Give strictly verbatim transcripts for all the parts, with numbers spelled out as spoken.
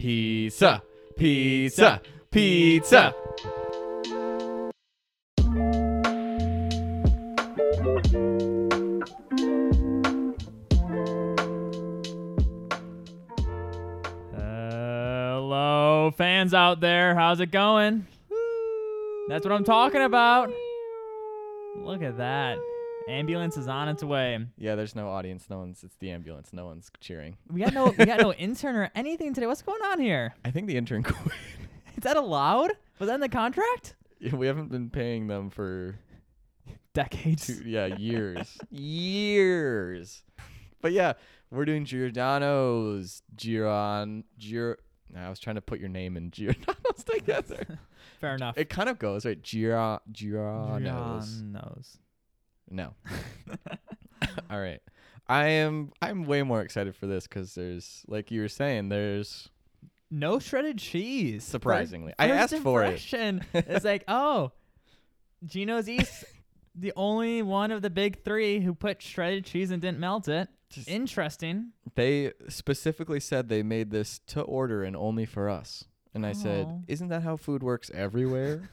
Pizza, pizza, pizza. Hello, fans out there. How's it going? That's what I'm talking about. Look at that. Ambulance is on its way. Yeah, there's no audience. No one's. It's the ambulance. No one's cheering. We got no we got no intern or anything today. What's going on here? I think the intern quit. Is that allowed? Was that in the contract? We haven't been paying them for Decades. two, yeah, years. years. But yeah, we're doing Giordano's. Giron. Gir. I was trying to put your name in Giordano's together. Fair enough. It kind of goes, right? Gira, Giordano's. Giordano's. No. All right. I am I'm way more excited for this because there's, like you were saying, there's No shredded cheese. surprisingly. First I asked for it. impression. It's like, oh, Gino's East, the only one of the big three who put shredded cheese and didn't melt it. Just- Interesting. They specifically said they made this to order and only for us. And I said, Oh. isn't that how food works everywhere?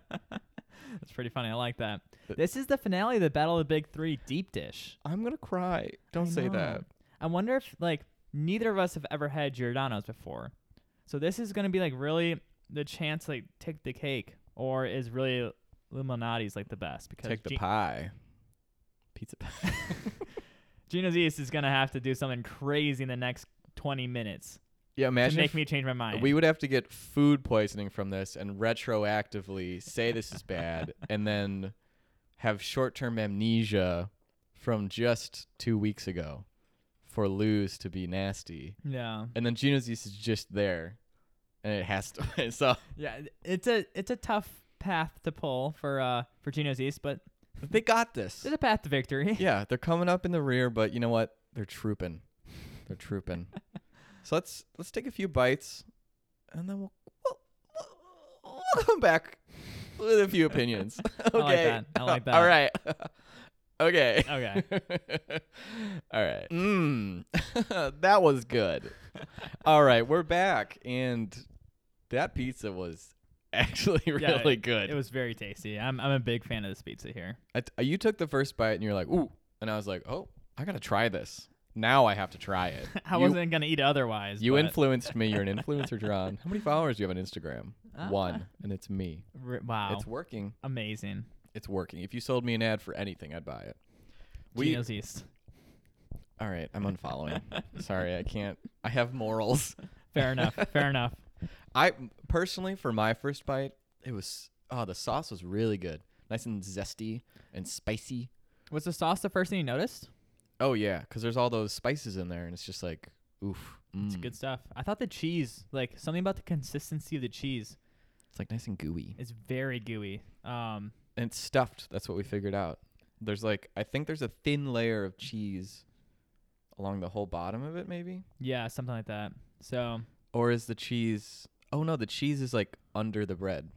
That's pretty funny. I like that. But- This is the finale of the Battle of the Big Three deep dish. I'm going to cry. Don't I say know. that. I wonder if, like, neither of us have ever had Giordano's before. So this is going to be, like, really the chance to, like, take the cake. Or is really Limonati's, like, the best? Because Take the Gi- pie. Pizza pie. Gino's East is going to have to do something crazy in the next twenty minutes Yeah, to imagine make if me change my mind. we would have to get food poisoning from this and retroactively say this is bad and then have short-term amnesia from just two weeks ago for Lou's to be nasty. yeah. And then Gino's East is just there and it has to. So Yeah, it's a it's a tough path to pull for uh for Gino's East, but they got this. there's a path to victory. Yeah, they're coming up in the rear, but you know what? They're trooping. They're trooping. So let's let's take a few bites, and then we'll we'll, we'll, we'll come back with a few opinions. Okay. I like that. I like that. All right. Okay. Okay. All right. Mm. That was good. All right, we're back, and that pizza was actually Yeah, really good. It was very tasty. I'm I'm a big fan of this pizza here. I t- you took the first bite, and you're like, "Ooh," and I was like, "Oh, I gotta try this." Now I have to try it. I You- wasn't gonna eat it otherwise. You but influenced me. You're an influencer, John. How many followers do you have on Instagram? Ah. One, and it's me. r- wow, It's working. amazing. It's working. If you sold me an ad for anything, I'd buy it. We Gino's East. all right. I'm unfollowing. Sorry, I can't. I have morals. Fair enough. Fair enough. I personally, for my first bite, it was oh, the sauce was really good, nice and zesty and spicy. Was the sauce the first thing you noticed? Oh yeah, because there's all those spices in there, and it's just like oof. It's Mm. good stuff. I thought the cheese, like something about the consistency of the cheese, It's like nice and gooey. is very gooey. Um, And it's stuffed. That's what we figured out. There's like I think there's a thin layer of cheese along the whole bottom of it, maybe. yeah, something like that. So, Or is the cheese? Oh no, the cheese is like under the bread.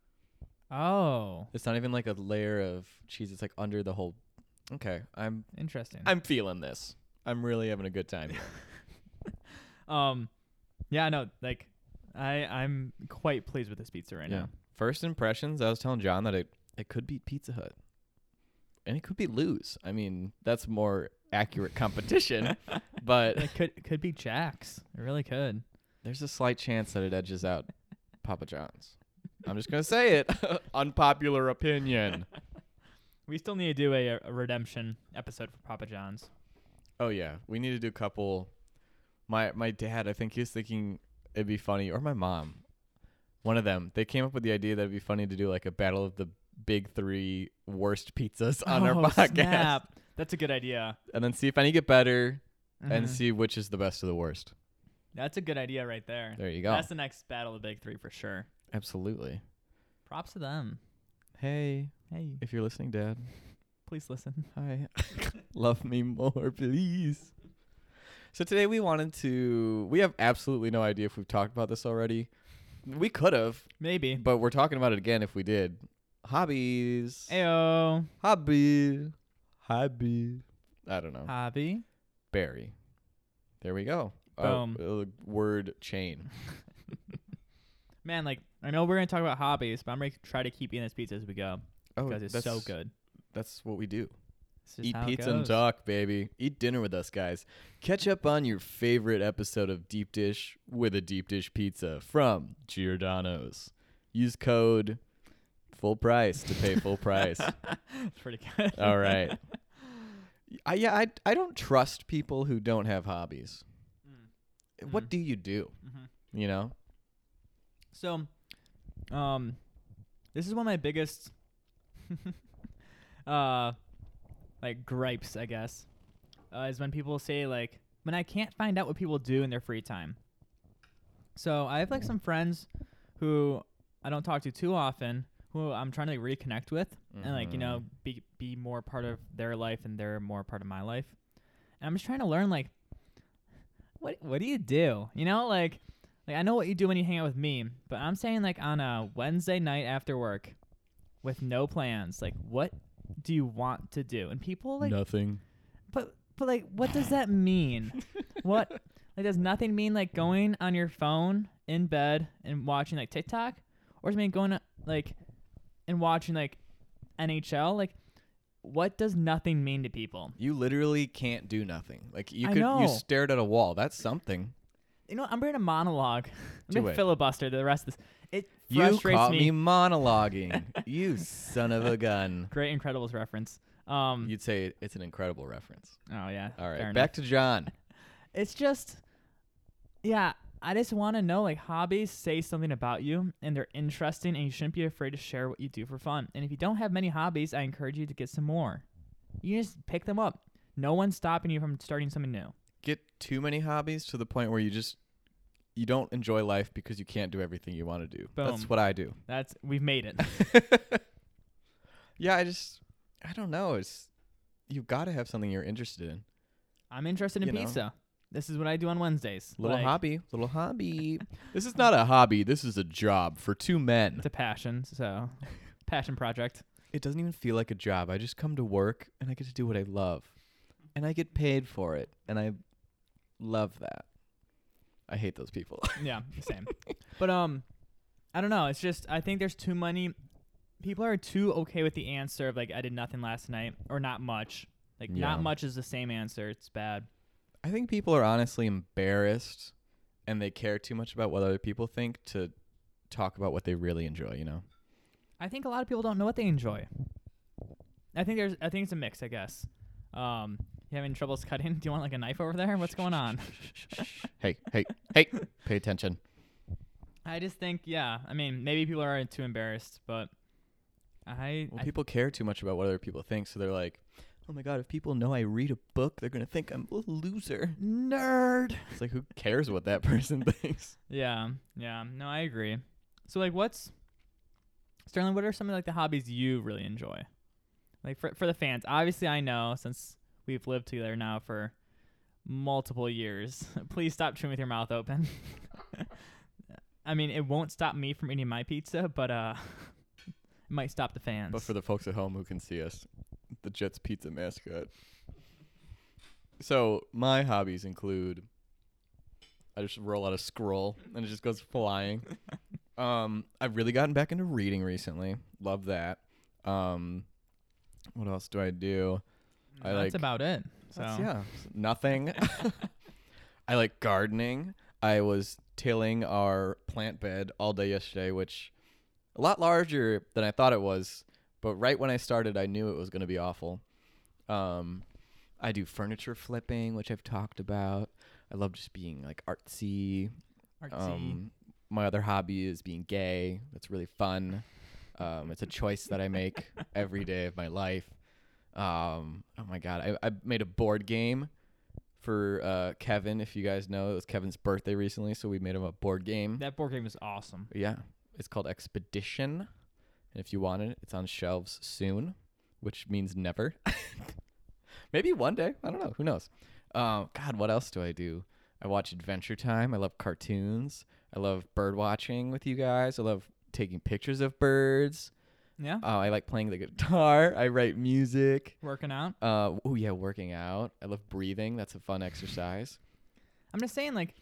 oh, It's not even like a layer of cheese. It's like under the whole. Okay, I'm interesting. I'm feeling this. I'm really having a good time here. Um, yeah, no, like, I I'm quite pleased with this pizza right Yeah. now. First impressions. I was telling John that it it could beat Pizza Hut, and it could beat Lou's. I mean, that's more accurate competition, but It could it could be Jack's. It really could. there's a slight chance that it edges out Papa John's. I'm just gonna say it. Unpopular opinion. We still need to do a, a redemption episode for Papa John's. Oh yeah, we need to do a couple. My my dad, I think he was thinking it'd be funny, or my mom, one of them. They came up with the idea that it'd be funny to do like a battle of the big three worst pizzas on our Oh, podcast, snap. That's a good idea. and then see if any get better, and Mhm. see which is the best of the worst. That's a good idea right there. There you go. That's the next battle of the big three for sure. Absolutely. Props to them. Hey, Hey, if you're listening, Dad, please listen. hi. Love me more, please. So today we wanted to. We have absolutely no idea if we've talked about this already. We could have, Maybe. but we're talking about it again if we did. Hobbies. Ayo. Hobby. Hobby. I don't know. Hobby. Berry. There we go. Boom. Uh, uh, word chain. Man, like, I know we're going to talk about hobbies, but I'm going to try to keep eating this pizza as we go Oh, because it's that's, so good. That's what we do. It's just Eat how it pizza and goes. talk, baby. Eat dinner with us, guys. Catch up on your favorite episode of Deep Dish with a Deep Dish Pizza from Giordano's. Use code full price to pay full price. It's pretty good. All right. I, yeah, I, I don't trust people who don't have hobbies. Mm. What Mm. do you do? Mm-hmm. You know? So, um, this is one of my biggest, uh, like gripes, I guess, uh, is when people say like, when I can't find out what people do in their free time. So I have like some friends who I don't talk to too often, who I'm trying to like reconnect with, mm-hmm. and like you know be be more part of their life and they're more part of my life. And I'm just trying to learn like, what what do you do? You know, like. Like, I know what you do when you hang out with me, but I'm saying, like, on a Wednesday night after work with no plans, like, what do you want to do? And people, like... Nothing. But, but like, what does that mean? What? Like, does nothing mean, like, going on your phone in bed and watching, like, TikTok? Or does it mean going, like, and watching, like, N H L? Like, what does nothing mean to people? You literally can't do nothing. Like, you I could know. you stared at a wall. That's something. You know what? I'm bringing a monologue. I'm Do going to it. filibuster the rest of this. It You frustrates caught me. me monologuing. You son of a gun. Great Incredibles reference. Um, You'd say it's an incredible reference. oh, yeah. All right, fair back enough. to John. It's just, yeah, I just want to know, like, hobbies say something about you, and they're interesting, and you shouldn't be afraid to share what you do for fun. And if you don't have many hobbies, I encourage you to get some more. You just pick them up. No one's stopping you from starting something new. Get too many hobbies to the point where you just you don't enjoy life because you can't do everything you want to do. Boom. That's what I do. That's we've made it. Yeah, I just I don't know. It's you've got to have something you're interested in. I'm interested in You know. pizza. This is what I do on Wednesdays. Little Like, hobby, little hobby. This is not a hobby. This is a job for two men. It's a passion, so passion project. It doesn't even feel like a job. I just come to work and I get to do what I love. And I get paid for it. And I love that. I hate those people. Yeah, same. But um, I don't know. It's just I think there's too many people are too okay with the answer of like I did nothing last night or not much. Like Yeah. not much is the same answer. It's bad. I think people are honestly embarrassed and they care too much about what other people think to talk about what they really enjoy, you know? I think a lot of people don't know what they enjoy. I think there's I think it's a mix, I guess. Um, you having troubles cutting? Do you want like a knife over there? What's going on? Hey, hey, hey, pay attention. I just think yeah. I mean, maybe people are too embarrassed, but I, Well, I people care too much about what other people think, so they're like, oh my God, if people know I read a book, they're going to think I'm a loser. nerd. It's like, who cares what that person thinks? Yeah, yeah. No, I agree. So like, what's Sterling? What are some of like the hobbies you really enjoy? Like for for the fans, obviously I know since we've lived together now for multiple years. Please stop chewing with your mouth open. I mean, it won't stop me from eating my pizza, but uh, it might stop the fans. But for the folks at home who can see us, the Jets pizza mascot. So my hobbies include, I just roll out a scroll and it just goes flying. um, I've really gotten back into reading recently. Love that. Um, what else do I do? I That's like about it. So That's- yeah, nothing. I like gardening. I was tilling our plant bed all day yesterday, which a lot larger than I thought it was. But right when I started, I knew it was going to be awful. Um, I do furniture flipping, which I've talked about. I love just being like artsy. artsy. Um, my other hobby is being gay. That's really fun. Um, it's a choice that I make every day of my life. Um, oh my God, I, I made a board game for uh, Kevin. If you guys know, it was Kevin's birthday recently, so we made him a board game. That board game is awesome. Yeah, it's called Expedition, and if you want it, it's on shelves soon, which means never. Maybe one day. I don't know. Who knows? Um, God, what else do I do? I watch Adventure Time. I love cartoons. I love bird watching with you guys. I love taking pictures of birds. Yeah. Uh, I like playing the guitar. I write music. Working out. Uh, oh yeah, working out. I love breathing. That's a fun exercise. I'm just saying, like,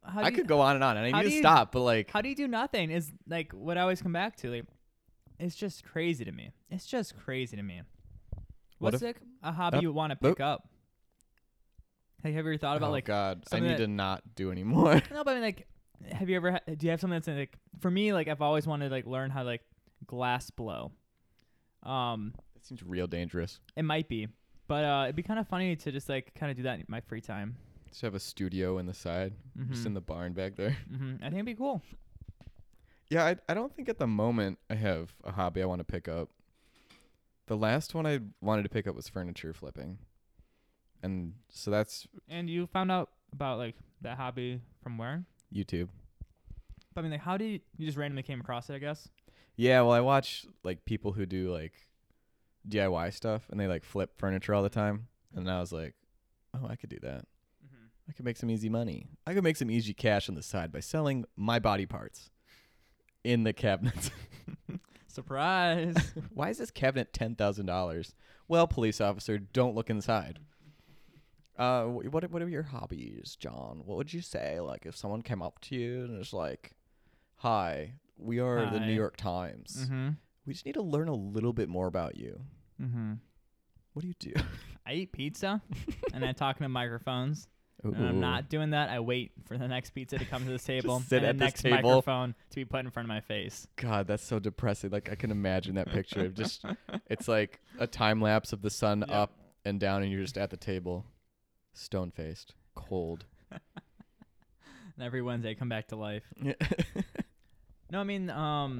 how do I you, could go on and on, and I how need do to you- stop, but like, how do you do nothing? Is like what I always come back to. Like, it's just crazy to me. It's just crazy to me. What What's if- like a hobby up, you want to pick up? Hey, have you ever thought about oh like? God, I something need that- to not do anymore. No, but I mean, like, have you ever? Ha- do you have something that's like? For me, like, I've always wanted to like learn how to like glass blow. Um, That seems real dangerous. it might be, but uh, it'd be kind of funny to just like kind of do that in my free time. Just have a studio in the side, just Mhm. in the barn back there. Mm-hmm. I think it'd be cool. Yeah, I I don't think at the moment I have a hobby I want to pick up. The last one I wanted to pick up was furniture flipping, and so that's And you found out about like that hobby from where? YouTube. But I mean, like, how did you, you just randomly came across it? I guess. Yeah, well, I watch like people who do like D I Y stuff, and they like flip furniture all the time, and I was like, oh, I could do that. Mm-hmm. I could make some easy money. I could make some easy cash on the side by selling my body parts in the cabinets. Surprise! Why is this cabinet ten thousand dollars? Well, police officer, don't look inside. Uh, wh- what what are your hobbies, John? What would you say, like, if someone came up to you and was like, "Hi, we are the Hi. New York Times. mm-hmm. We just need to learn a little bit more about you. Mm-hmm. What do you do?" I eat pizza, and I talk into microphones. Ooh. And I'm not doing that. I wait for the next pizza to come to this table, sit and at the this next table. microphone to be put in front of my face. God, that's so depressing. Like, I can imagine that picture of just, it's like a time lapse of the sun Yep. up and down, and you're just at the table, stone faced, cold. And every Wednesday, I come back to life. No, I mean, um,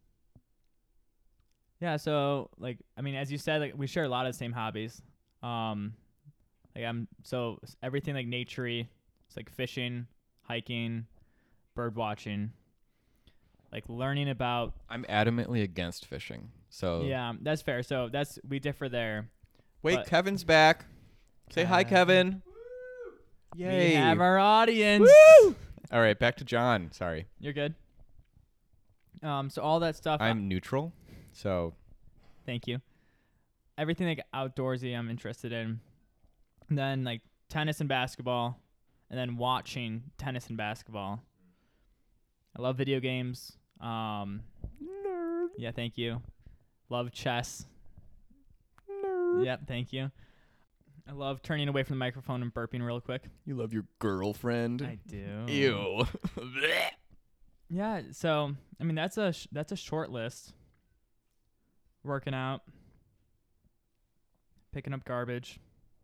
yeah. So, like, I mean, as you said, like, we share a lot of the same hobbies. Um, like, I'm so s- everything like naturey. It's like fishing, hiking, bird watching, like learning about. I'm adamantly against fishing. So Yeah, that's fair. So that's we differ there. wait, but- Kevin's back. Say hi, Kevin. Kevin. Yay! We have our audience. Woo! All right, back to John. Sorry, You're good. Um, so all that stuff. I'm neutral. So Thank you. Everything like outdoorsy, I'm interested in. And then like tennis and basketball, and then watching tennis and basketball. I love video games. Um, nerd, yeah, thank you. Love chess. nerd. Yep, thank you. I love turning away from the microphone and burping real quick. You love your girlfriend. I do. Ew. Yeah, so I mean that's a sh- that's a short list. Working out, picking up garbage.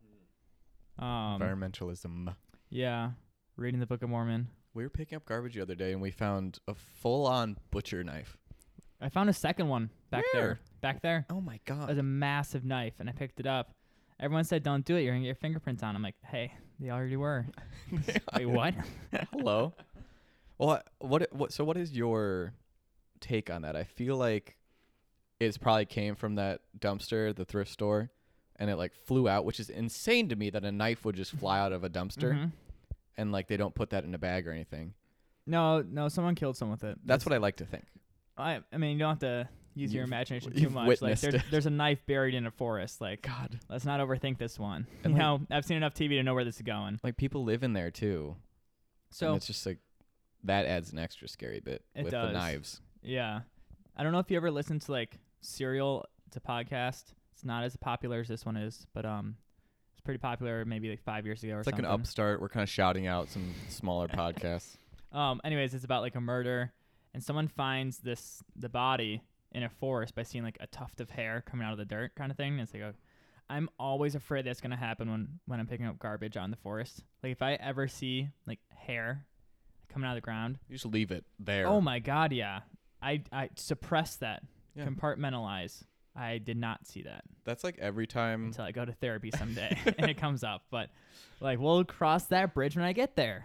Um, Environmentalism. yeah, reading the Book of Mormon. We were picking up garbage the other day, and we found a full-on butcher knife. I found a second one back Where? there. Back there, Oh my it god! was a massive knife, and I picked it up. Everyone said, "Don't do it. You're gonna get your fingerprints on." I'm like, "Hey, they already were." Wait, what? Hello. Well, what what? So, what is your take on that? I feel like it's probably came from that dumpster, the thrift store, and it like flew out, which is insane to me that a knife would just fly out of a dumpster, Mhm. and like they don't put that in a bag or anything. No, no, someone killed someone with it. That's what I like to think. I. I mean, you don't have to use your You've- imagination too you've much. Like, witnessed there's, it. there's a knife buried in a forest. Like, God, let's not overthink this one. And you like- know, I've seen enough T V to know where this is going. like people live in there too, So and it's just like that adds an extra scary bit It with does. the knives. yeah, I don't know if you ever listened to like Serial. It's a podcast. It's not as popular as this one is, but um, it's pretty popular. Maybe like five years ago or It's like something. an upstart. We're kind of shouting out some smaller podcasts. Um, anyways, it's about like a murder, and someone finds this the body in a forest by seeing like a tuft of hair coming out of the dirt, kind of thing. And it's like, a, I'm always afraid that's gonna happen when when I'm picking up garbage on the forest. Like if I ever see like hair coming out of the ground, You just leave it there. oh my god, yeah, I I suppress that, Yeah. compartmentalize. I did not see that That's like every time. until I go to therapy someday and it comes up. But like we'll cross that bridge when I get there.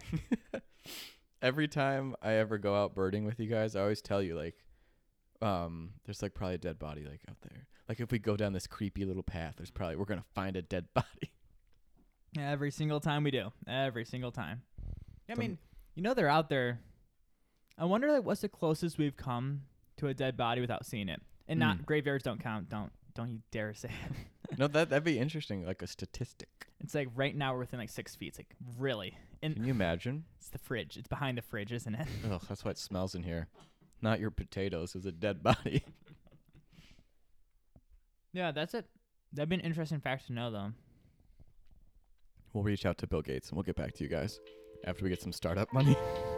Every time I ever go out birding with you guys, I always tell you like, um, there's like probably a dead body like out there. Like if we go down this creepy little path, there's probably we're gonna find a dead body. Every single time we do. Every single time. I Some- mean, you know they're out there. I wonder like what's the closest we've come to a dead body without seeing it. And not Mm. graveyards don't count. Don't don't you dare say it. No, that that'd be interesting, like a statistic. It's like right now we're within like six feet. It's like really. And Can you imagine? it's the fridge. It's behind the fridge, isn't it? Ugh, that's why it smells in here. Not your potatoes. It's a dead body. Yeah, that's it. That'd be an interesting fact to know, though. We'll reach out to Bill Gates and we'll get back to you guys after we get some startup money.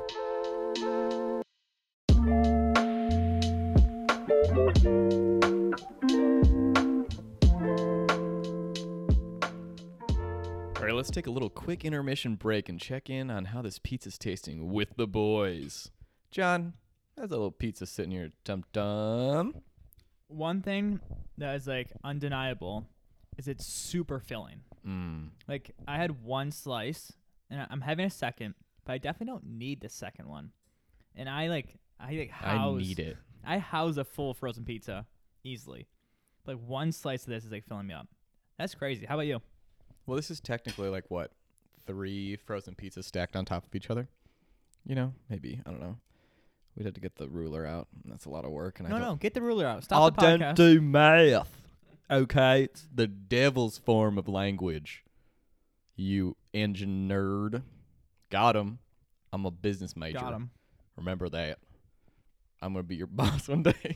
All right, let's take a little quick intermission break and check in on how this pizza's tasting with the boys. John, how's a little pizza sitting here, dum-dum? One thing that is like undeniable is it's super filling. Mm. Like I had one slice, and I- I'm having a second, but I definitely don't need the second one. And I like I like house I need it. I house a full frozen pizza easily. Like one slice of this is like filling me up. That's crazy. How about you? Well, this is technically like what? Three frozen pizzas stacked on top of each other? You know, maybe. I don't know. We'd have to get the ruler out. And that's a lot of work. And No, I don't, no, get the ruler out. Stop the I podcast. don't do math. Okay? It's the devil's form of language. You engine nerd. Got him. I'm a business major. Got him. Remember that. I'm going to be your boss one day.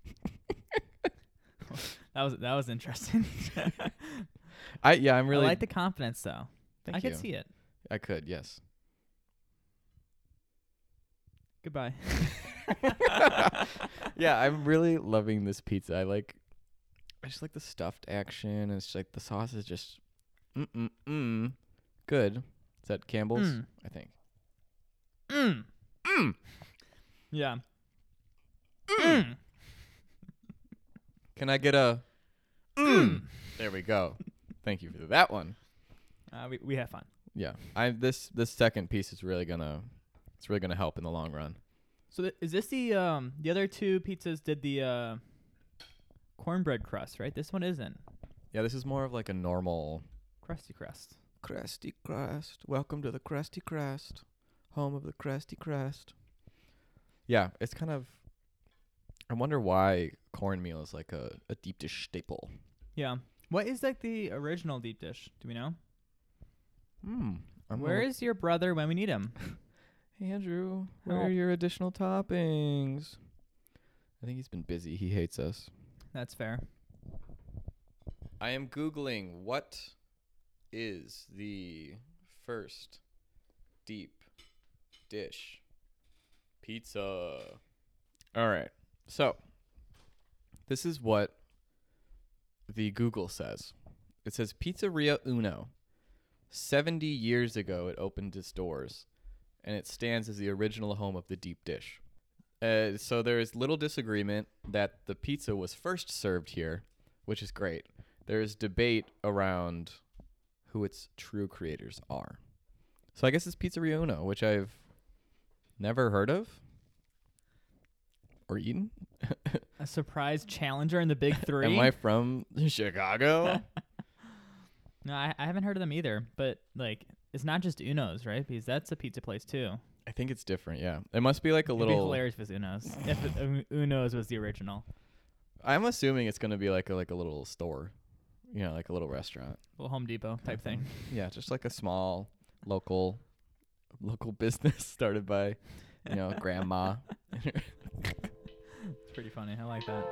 That was that was interesting. I Yeah, I'm really... I like the confidence, though. Thank I you. could see it. I could, yes. Goodbye. Yeah, I'm really loving this pizza. I like, I just like the stuffed action. It's like the sauce is just, mm mm mm, good. Is that Campbell's? Mm. I think. Mm. Mm. Yeah. Mm. Can I get a? Mm. There we go. Thank you for that one. Uh, we we have fun. Yeah, I this this second piece is really gonna, it's really gonna help in the long run. So th- is this the um the other two pizzas did the uh cornbread crust, right? This one isn't. Yeah, this is more of like a normal. Crusty crust. Crusty crust. Welcome to the crusty crust, home of the crusty crust. Yeah, it's kind of. I wonder why cornmeal is like a, a deep dish staple. Yeah. What is like the original deep dish? Do we know? Hmm. Where is your brother when we need him? Hey, Andrew? Where Help. are your additional toppings? I think he's been busy. He hates us. That's fair. I am Googling what is the first deep dish pizza. All right. So, this is what the Google says. It says Pizzeria Uno. seventy years ago, it opened its doors, and it stands as the original home of the deep dish. Uh, so there is little disagreement that the pizza was first served here, which is great. There is debate around who its true creators are. So I guess it's Pizzeria Uno, which I've never heard of or eaten. A surprise challenger in the big three. Am I from Chicago? No, I, I haven't heard of them either. But like, it's not just Uno's, right? Because that's a pizza place too. I think it's different, yeah. It must be like a It'd be little... hilarious if it's Uno's. if it, um, Uno's was the original. I'm assuming it's going to be like a, like a little store. You know, like a little restaurant. Little Home Depot type thing. Yeah, just like a small local local business started by, you know, grandma. It's pretty funny. I like that.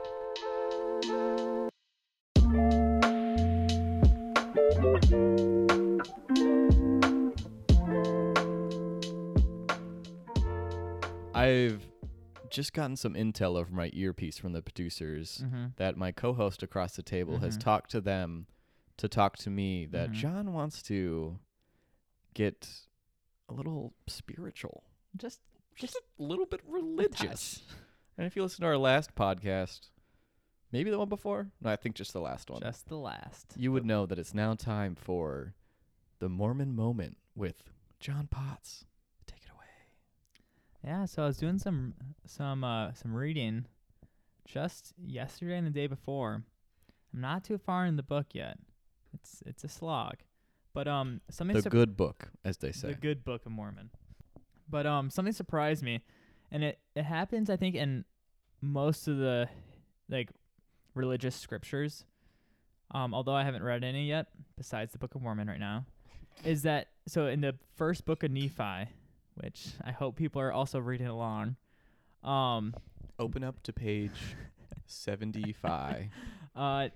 I've just gotten some intel over my earpiece from the producers Mm-hmm. that my co-host across the table has Mhm. talked to them to talk to me that Mhm. John wants to get a little spiritual, Just, just a little bit religious. And if you listen to our last podcast, maybe the one before, no, I think just the last one, just the last. you would know that it's now time for the Mormon Moment with John Potts. Take it away. Yeah, so I was doing some some uh some reading just yesterday and the day before. I'm not too far in the book yet. It's it's a slog. But um something The sur- good book, as they say. the good Book of Mormon. But um something surprised me, and it it happens I think in most of the like religious scriptures. Um although I haven't read any yet besides the Book of Mormon right now. is that so in the first book of Nephi, which I hope people are also reading along. Um, Open up to page seventy-five. Uh,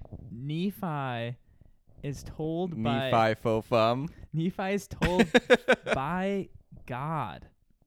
Nephi is told by Nephi fo fum. Nephi is told by God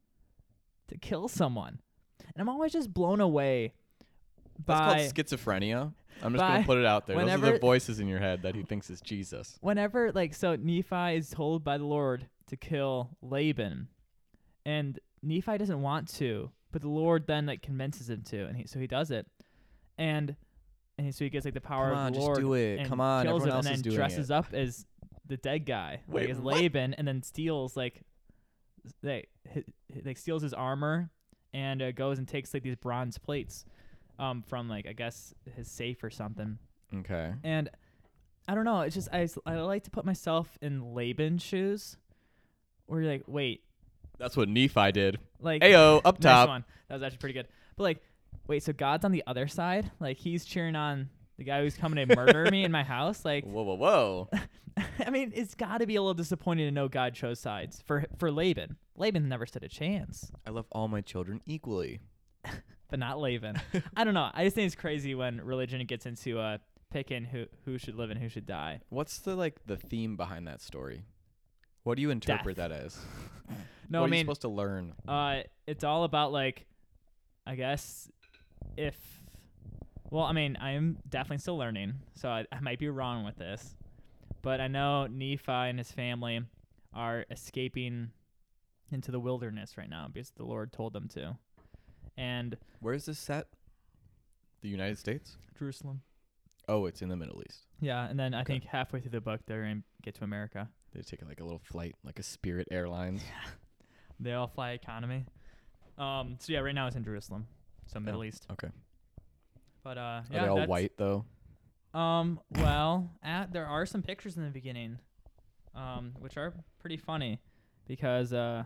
to kill someone, and I'm always just blown away That's by called schizophrenia. I'm just by gonna put it out there. Those are whenever- the voices in your head that he thinks is Jesus. whenever like so Nephi is told by the Lord to kill Laban, and Nephi doesn't want to, but the Lord then like convinces him to, and he so he does it, and and he, so he gets like the power Come on, of the just Lord. do it. And Come on, kills everyone him else and is then doing dresses it. up as the dead guy, Wait, like as what? Laban, and then steals like like hi- hi- like steals his armor and uh, goes and takes like these bronze plates um from like I guess his safe or something. Okay. And I don't know, it's just I, s- I like to put myself in Laban's shoes, where you're like, wait, That's what Nephi did. like Ayo, up nice top. one. That was actually pretty good. But like, wait, so God's on the other side? Like he's cheering on the guy who's coming to murder me in my house? Like, Whoa, whoa, whoa. I mean, it's got to be a little disappointing to know God chose sides for for Laban. Laban never stood a chance, I love all my children equally. but not Laban. I don't know. I just think it's crazy when religion gets into uh picking who who should live and who should die. What's the like the theme behind that story? What do you interpret Death. that as? No, what I are you mean, supposed to learn? uh, it's all about like, I guess, if, well, I mean, I am definitely still learning, so I, I might be wrong with this, but I know Nephi and his family are escaping into the wilderness right now because the Lord told them to, and Where is this set? The United States? Jerusalem. Oh, it's in the Middle East. Yeah, and then I Okay. think halfway through the book they're gonna get to America. They take like a little flight, like a Spirit Airlines. They all fly economy. Um. So yeah, right now it's in Jerusalem, so Middle Oh, East. okay. But uh, Are yeah, they all that's- white though? Um. Well, at, there are some pictures in the beginning, um, which are pretty funny, because uh,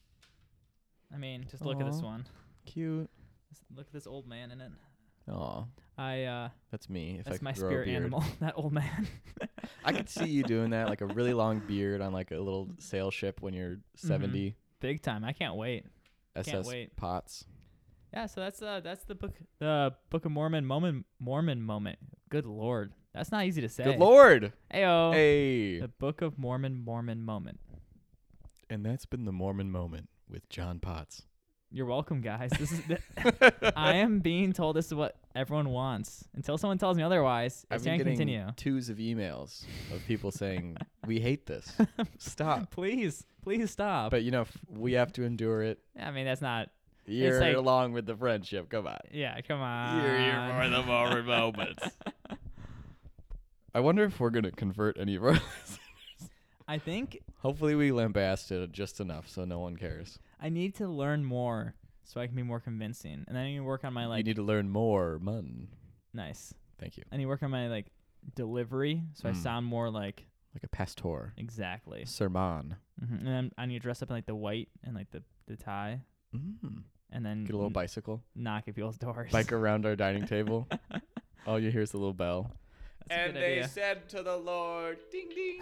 I mean, just look at this Aw. one. Cute. Just look at this old man in it. Aw, I uh, that's me. If I that's could my grow a spirit beard. animal. That old man. I could see you doing that, like a really long beard on like a little sail ship when you're seventy. Big time. I can't wait. S Can't S wait. Potts. Yeah. So that's uh, that's the book, the Book of Mormon moment, Mormon moment. Good Lord, that's not easy to say. Good Lord. Ayo. Hey. The Book of Mormon, Mormon moment. And that's been the Mormon moment with John Potts. You're welcome, guys. This is. The I am being told this is what everyone wants. Until someone tells me otherwise, I've it's been gonna getting continue. twos of emails of people saying, we hate this. Stop. Please, please stop. But, you know, f- we have to endure it. I mean, that's not. You're like- along with the friendship. Come on. Yeah, come on. You're here for the Mormon moments. I wonder if we're going to convert any of our listeners. I think Hopefully we lambast it just enough so no one cares. I need to learn more so I can be more convincing, and then I need to work on my you like. need to learn more, man. Nice. Thank you. I need to work on my like delivery so I Mm. sound more like Like a pastor. exactly. Sermon. hmm And then I need to dress up in like the white and like the the tie, Mm. and then Get a little n- bicycle. knock at people's doors. Bike around our dining table. All you hear is the little bell. That's a good idea. said to the Lord, ding ding.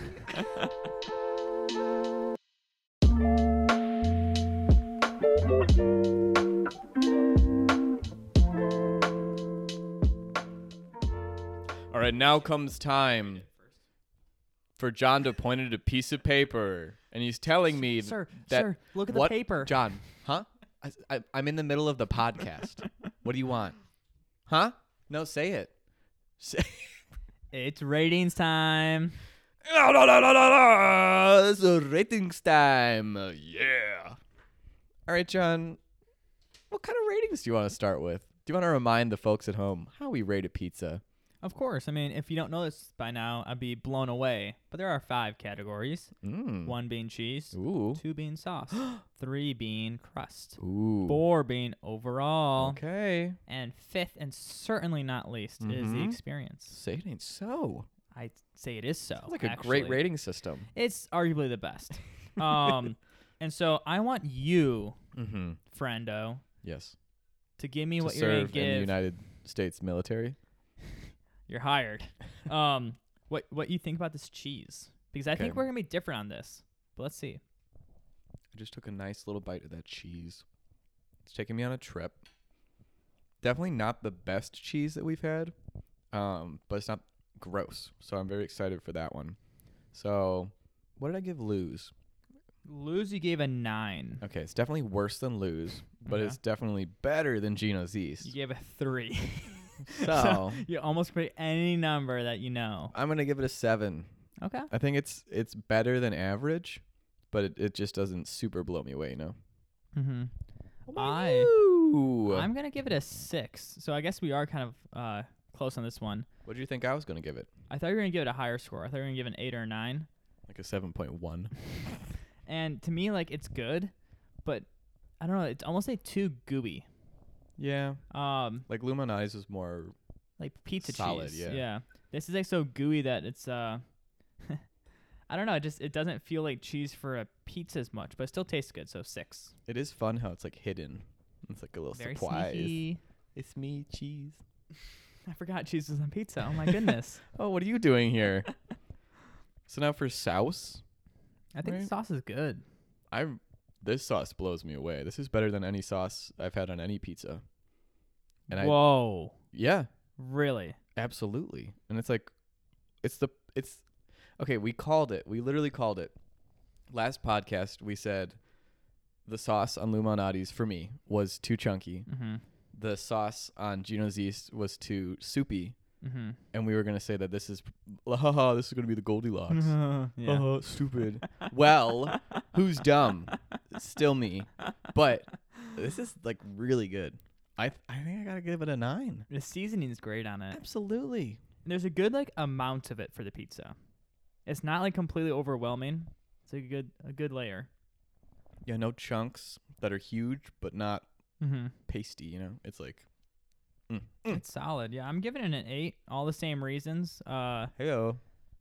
All right, now comes time for John to point at a piece of paper, and he's telling me Sir, that sir, look at what the paper. John, huh? I, I, I'm in the middle of the podcast. What do you want? Huh? No, say it. Say It's ratings time. La, la, la, la, la, la. It's a ratings time. Uh, yeah. All right, John. What kind of ratings do you want to start with? Do you want to remind the folks at home how we rate a pizza? Of course. I mean, if you don't know this by now, I'd be blown away. But there are five categories. Mm. One being cheese, Ooh. two being sauce, three being crust, Ooh. four being overall, Okay. and fifth and certainly not least is the Mhm. experience. Say it ain't so. I'd say it is so. Sounds like a great actually. rating system. It's arguably the best. um, and so I want you, Mm-hmm. friendo, Yes. to give me to what you're gonna serve in the give. United States military. You're hired. um, what what you think about this cheese? Because I think Okay. we're gonna be different on this. But let's see. I just took a nice little bite of that cheese. It's taking me on a trip. Definitely not the best cheese that we've had, um, but it's not gross. So I'm very excited for that one. So what did I give Lou's? Lou's, you gave a nine. Okay, it's definitely worse than Lou's, but Okay. it's definitely better than Gino's East. You gave a three. So you almost put any number that you know. I'm gonna give it a seven. Okay. I think it's it's better than average, but it, it just doesn't super blow me away, you know. Mm-hmm. What I- you? I'm gonna give it a six. So I guess we are kind of uh, close on this one. What do you think I was gonna give it? I thought you were gonna give it a higher score. I thought you were gonna give it an eight or a nine. Like a seven point one. And to me, like, it's good, but I don't know. It's almost like too gooey. Yeah. Um, Like Luminati's is more. like pizza Solid, cheese. yeah. Yeah. This is like so gooey that it's uh, I don't know. It just it doesn't feel like cheese for a pizza as much, but it still tastes good. So six. It is fun how it's like hidden. It's like a little Very surprise. sneaky. It's me, cheese. I forgot cheese was on pizza. Oh my goodness. Oh, what are you doing here? So now for sauce, I think Right. the sauce is good. I this sauce blows me away. This is better than any sauce I've had on any pizza. And I Whoa. yeah, Really? absolutely. And it's like it's the it's okay, we called it. We literally called it. Last podcast we said the sauce on Luminati's for me was too chunky. Mm-hmm. The sauce on Gino's East was too soupy. Mm-hmm. And we were gonna say that this is, haha, this is gonna be the Goldilocks. yeah. Haha, stupid. Well, who's dumb? Still me. But this is like really good. I th- I think I gotta give it a nine. The seasoning is great on it. Absolutely. There's a good like amount of it for the pizza. It's not like completely overwhelming. It's like a good a good layer. Yeah, no chunks that are huge, but not Mm-hmm. pasty. You know, it's like, mm, mm. It's solid. Yeah, I'm giving it an eight. All the same reasons. Uh, Heyo.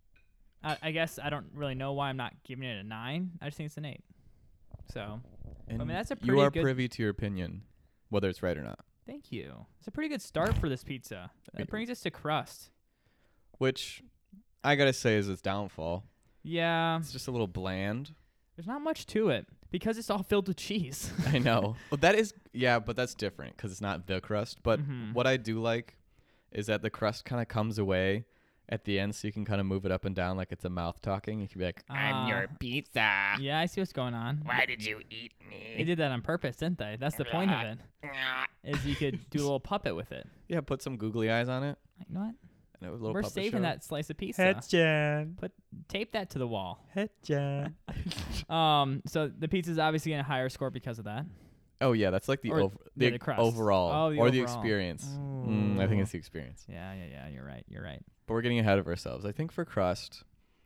I, I guess I don't really know why I'm not giving it a nine. I just think it's an eight. So And mean, that's a you pretty are good- privy to your opinion, whether it's right or not. thank you. It's a pretty good start for this pizza. Yeah. It brings us to crust. Which I gotta say is its downfall. Yeah, It's just a little bland. there's not much to it because it's all filled with cheese. I know. Well, that is, yeah, but that's different because it's not the crust. But Mhm. what I do like is that the crust kind of comes away at the end, so you can kind of move it up and down like it's a mouth talking. You can be like, I'm your pizza. Yeah, I see what's going on. Why did you eat They me? did that on purpose, didn't they? That's the point of it. Is you could do a little puppet with it. yeah, put some googly eyes on it. You know what? And it was a little We're puppet saving show. that slice of pizza. Jan. Put tape that to the wall. Jan. Um, so the pizza's obviously gonna higher score because of that. Oh yeah, that's like the Or over the- the, the crust. overall Oh, the or the overall. experience. Mm, I think it's the experience. Yeah, yeah, yeah. You're right. You're right. But we're getting ahead of ourselves. I think for crust,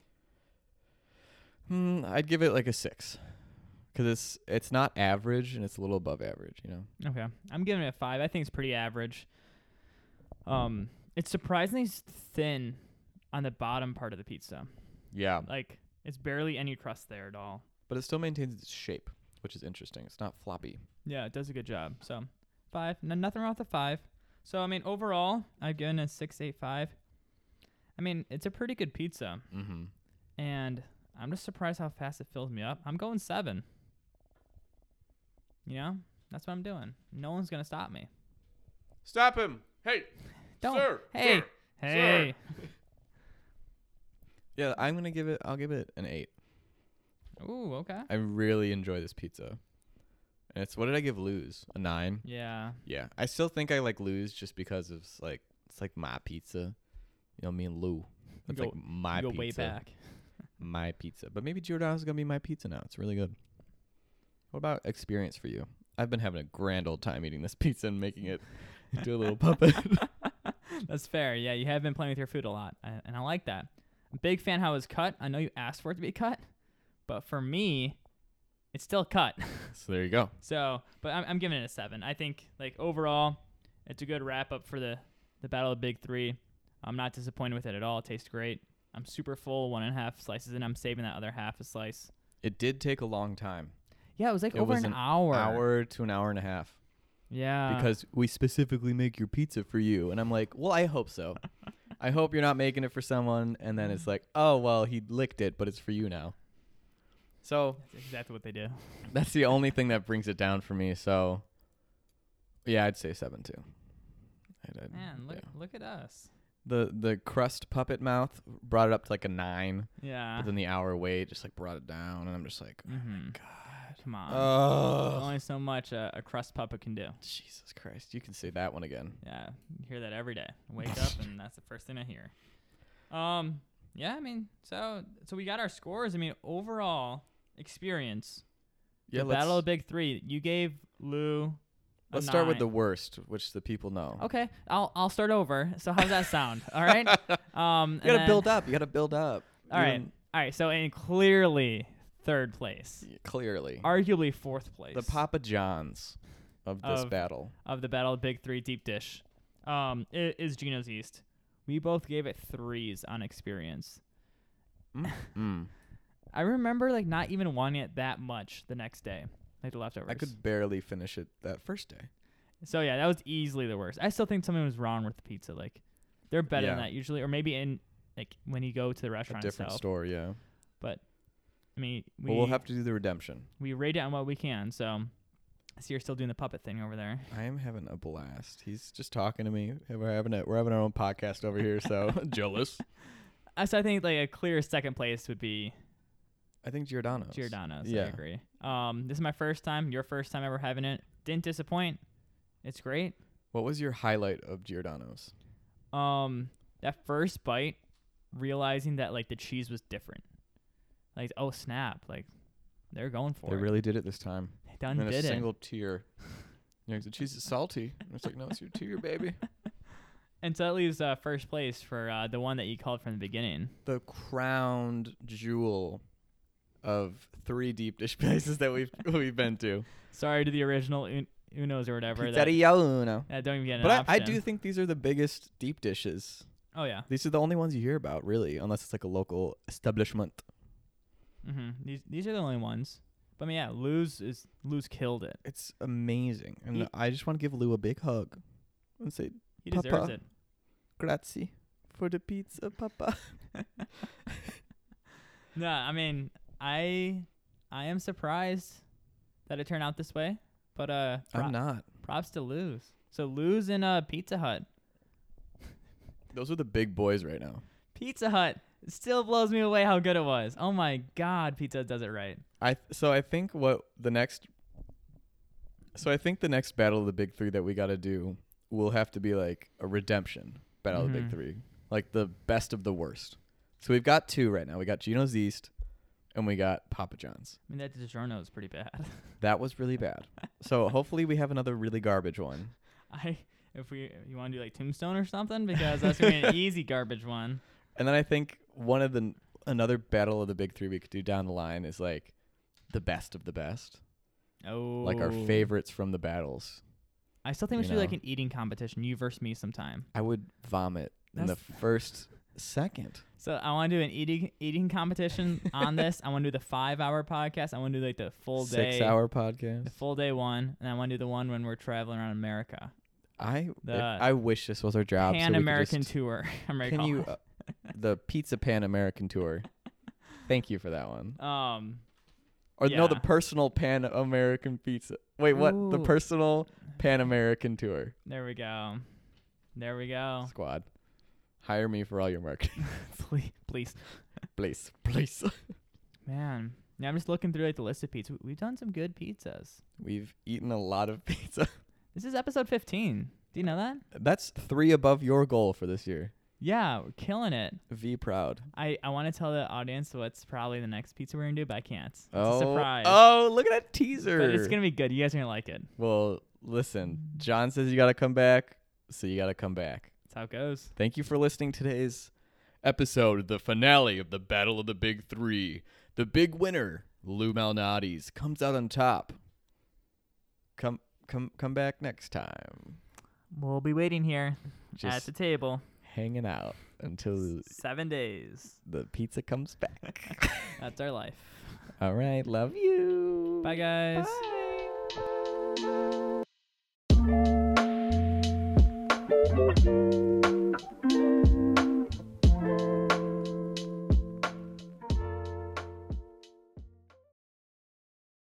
hmm, I'd give it like a six, because it's it's not average and it's a little above average. You know. Okay, I'm giving it a five. I think it's pretty average. Um, it's surprisingly s- thin on the bottom part of the pizza. Yeah, Like it's barely any crust there at all. but it still maintains its shape, which is interesting. It's not floppy. Yeah, it does a good job. So five. N- nothing wrong with a five. So I mean, overall, I've given it a six, eight, five. I mean, it's a pretty good pizza, Mm-hmm. and I'm just surprised how fast it fills me up. I'm going seven. You know, that's what I'm doing. No one's gonna stop me. Stop him! Hey, Don't. sir, Hey, sir, hey. Yeah, I'm gonna give it. I'll give it an eight. Ooh, okay. I really enjoy this pizza. And it's, what did I give Lou's? A nine? Yeah. Yeah. I still think I like Lou's just because of s- like, it's like my pizza. You know, me and Lou. It's go- like my You go pizza. way back. My pizza. But maybe Giordano's gonna be my pizza now. It's really good. What about experience for you? I've been having a grand old time eating this pizza and making it into a little puppet. That's fair. Yeah, you have been playing with your food a lot, I- and I like that. I'm a big fan how it was cut. I know you asked for it to be cut, but for me, it's still cut. So there you go. So, but I'm, I'm giving it a seven. I think like overall, it's a good wrap up for the the Battle of the Big Three. I'm not disappointed with it at all. It tastes great. I'm super full, one and a half slices, and I'm saving that other half a slice. It did take a long time. Yeah, it was like It over was an, an hour. Hour to an hour and a half. Yeah. Because we specifically make your pizza for you. And I'm like, well, I hope so. I hope you're not making it for someone and then it's like, oh, well, he licked it, but it's for you now. So That's exactly what they do. that's the only thing that brings it down for me. So yeah, I'd say seven too. I'd, I'd, Man, look yeah. look at us. The the crust puppet mouth brought it up to like a nine, Yeah. but then the hour wait just like brought it down, and I'm just like, oh Mm-hmm. my god, Come on. oh Only so much a, a crust puppet can do. Jesus Christ, you can say that one again. Yeah, you hear that every day. I wake up and that's the first thing I hear. Um, yeah, I mean, so so we got our scores. I mean, overall experience. Yeah, the let's, Battle of the Big Three. You gave Lou. a let's start with nine. the worst, which the people know. Okay, I'll I'll start over. So how's that sound? All right. Um, You gotta build up. You gotta build up. All right, Even- all right. So in clearly third place, yeah, clearly, arguably fourth place. the Papa Johns of this Of- battle. of the Battle of the Big Three deep dish, um, i- is Geno's East. We both gave it threes on experience. Mm. mm. I remember like not even wanting it that much the next day, like the leftovers. I could barely finish it that first day. So yeah, that was easily the worst. I still think something was wrong with the pizza. Like they're better than Yeah. that usually, or maybe in like when you go to the A restaurant different itself. store, yeah. I mean, we Well, we'll have to do the redemption. we rate it on what we can. So I see you're still doing the puppet thing over there. I am having a blast. He's just talking to me. We're having a, we're having our own podcast over here, so jealous. Uh, so I think like a clear second place would be I think Giordano's. Giordano's. I Yeah. agree. Um, this is my first time. Your first time ever having it. Didn't disappoint. It's great. What was your highlight of Giordano's? Um, that first bite, realizing that like the cheese was different. Like, oh snap! Like they're going for They it. really did it this time. They done In a did it. single tier. You know, the cheese is salty. And it's like, no, it's your tier, baby. And so that leaves uh, first place for uh, the one that you called from the beginning. The crowned jewel of three deep dish places that we've we've been to. Sorry to the original Un- Unos or whatever. That, Pizzeria Uno. that don't even get an But I, I option. do think these are the biggest deep dishes. Oh yeah. These are the only ones you hear about, really, unless it's like a local establishment. Mm-hmm. These these are the only ones. But I mean, yeah, Lou's is Lou's killed it. It's amazing. And He- I just want to give Lou a big hug and say, He deserves Papa. it. grazie for the pizza, Papa. No, I mean, I I am surprised that it turned out this way. But uh, pro- I'm not. props to Lou's. So Lou's in uh Pizza Hut. Those are the big boys right now. Pizza Hut it still blows me away how good it was. Oh my God, Pizza Hut does it right. I th- so I think what the next so I think the next battle of the big three that we got to do will have to be like a redemption battle of the Mhm. big three, like the best of the worst. So we've got two right now. We got Geno's East, and we got Papa John's. I mean, that DiGiorno is pretty bad. That was really bad. So hopefully we have another really garbage one. I if we you want to do like Tombstone or something because that's gonna be an easy garbage one. And then I think one of the another battle of the big three we could do down the line is like the best of the best, Oh, like our favorites from the battles. I still think we you should do like know. an eating competition. You versus me sometime. I would vomit in the That's- first second. So I want to do an eating eating competition on this. I want to do the five hour podcast. I want to do like the full day, Six hour podcast. the full day one, and I want to do the one when we're traveling around America, I The if- I wish this was our job. so we Pan could American just- tour. I'm Can you uh, the Pizza Pan American tour? Thank you for that one. um Or no, the Yeah. personal Pan American Pizza. Wait, what? The Ooh. personal Pan American tour there we go, there we go. squad. Hire me for all your marketing, please, please, please, please. man. Yeah, I'm just looking through like the list of pizzas. We've done some good pizzas. We've eaten a lot of pizza. This is episode fifteen. Do you know that? That's three above your goal for this year. Yeah, we're killing it. V proud. I, I want to tell the audience what's probably the next pizza we're gonna do, but I can't. It's oh, a surprise. oh, look at that teaser. But it's gonna be good. You guys are gonna like it. Well, listen, John says you got to come back, so you got to come back. That's how it goes. Thank you for listening to today's episode, the finale of the Battle of the Big Three. The big winner, Lou Malnati's, comes out on top. Come, come, come back next time. We'll be waiting here at Just the table. hanging out until Seven days. the pizza comes back. That's our life. All right, love you. Bye, guys. Bye.